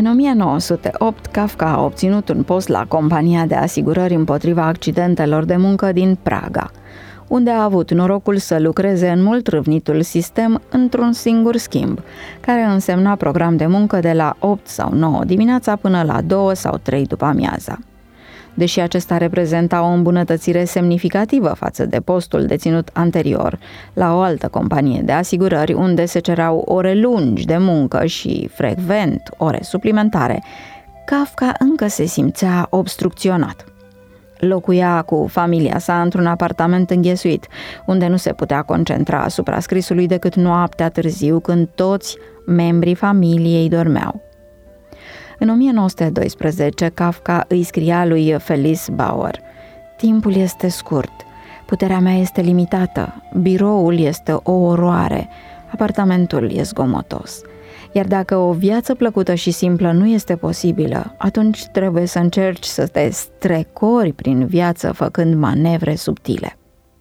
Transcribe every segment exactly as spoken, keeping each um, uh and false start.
În o mie nouă sute opt, Kafka a obținut un post la compania de asigurări împotriva accidentelor de muncă din Praga, unde a avut norocul să lucreze în mult râvnitul sistem într-un singur schimb, care însemna program de muncă de la opt sau nouă dimineața până la două sau trei după amiaza. Deși acesta reprezenta o îmbunătățire semnificativă față de postul deținut anterior la o altă companie de asigurări, unde se cereau ore lungi de muncă și frecvent ore suplimentare, Kafka încă se simțea obstrucționat. Locuia cu familia sa într-un apartament înghesuit, unde nu se putea concentra asupra scrisului decât noaptea târziu, când toți membrii familiei dormeau. În o mie nouă sute doisprezece, Kafka îi scria lui Felice Bauer: "Timpul este scurt, puterea mea este limitată, biroul este o oroare, apartamentul e zgomotos. Iar dacă o viață plăcută și simplă nu este posibilă, atunci trebuie să încerci să te strecori prin viață făcând manevre subtile."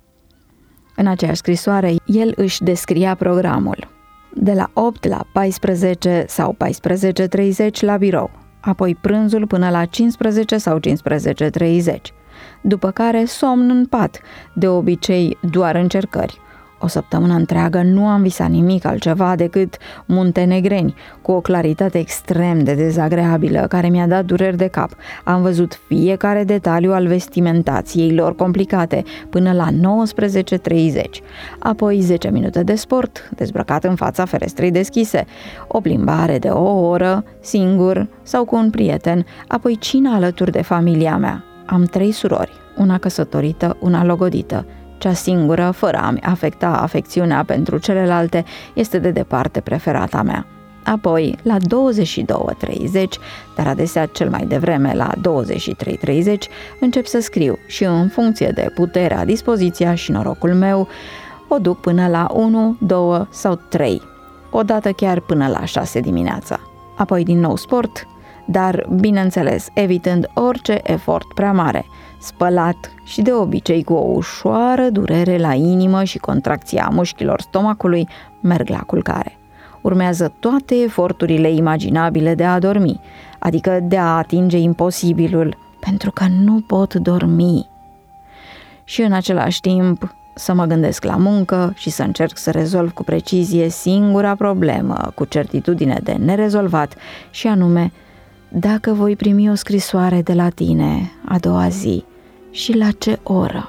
În aceeași scrisoare, el își descria programul: de la opt la paisprezece sau paisprezece treizeci la birou, apoi prânzul până la cincisprezece sau cincisprezece treizeci, după care somn în pat, de obicei doar încercări. O săptămână întreagă nu am visat nimic altceva decât muntenegreni, cu o claritate extrem de dezagreabilă, care mi-a dat dureri de cap. Am văzut fiecare detaliu al vestimentației lor complicate până la nouăsprezece treizeci, apoi zece minute de sport, dezbrăcat în fața ferestrei deschise, o plimbare de o oră, singur sau cu un prieten, apoi cina alături de familia mea. Am trei surori, una căsătorită, una logodită. Cea singură, fără a-mi afecta afecțiunea pentru celelalte, este de departe preferata mea. Apoi, la douăzeci și două treizeci, dar adesea cel mai devreme la douăzeci și trei treizeci, încep să scriu și, în funcție de puterea, dispoziția și norocul meu, o duc până la unu, doi sau trei, odată chiar până la șase dimineața. Apoi din nou sport, dar, bineînțeles, evitând orice efort prea mare, spălat și de obicei cu o ușoară durere la inimă și contracția mușchilor stomacului, merg la culcare. Urmează toate eforturile imaginabile de a dormi, adică de a atinge imposibilul, pentru că nu pot dormi. Și în același timp să mă gândesc la muncă și să încerc să rezolv cu precizie singura problemă cu certitudine de nerezolvat, și anume: dacă voi primi o scrisoare de la tine a doua zi și la ce oră?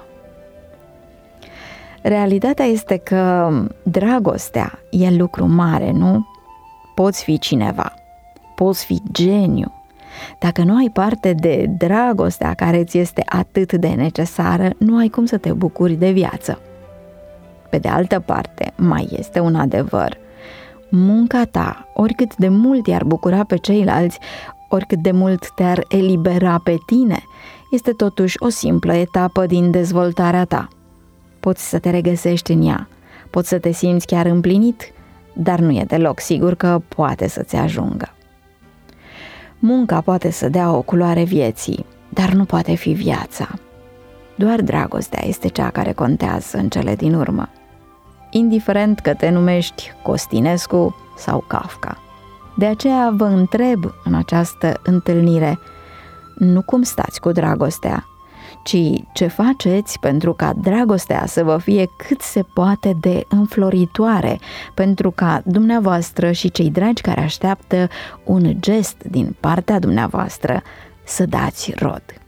Realitatea este că dragostea e lucru mare, nu? Poți fi cineva, poți fi geniu. Dacă nu ai parte de dragostea care ți este atât de necesară, nu ai cum să te bucuri de viață. Pe de altă parte, mai este un adevăr. Munca ta, oricât de mult i-ar bucura pe ceilalți, oricât de mult te-ar elibera pe tine, este totuși o simplă etapă din dezvoltarea ta. Poți să te regăsești în ea, poți să te simți chiar împlinit, dar nu e deloc sigur că poate să-ți ajungă. Munca poate să dea o culoare vieții, dar nu poate fi viața. Doar dragostea este cea care contează în cele din urmă, indiferent că te numești Costinescu sau Kafka. De aceea vă întreb în această întâlnire, nu cum stați cu dragostea, ci ce faceți pentru ca dragostea să vă fie cât se poate de înfloritoare, pentru ca dumneavoastră și cei dragi care așteaptă un gest din partea dumneavoastră să dați rod.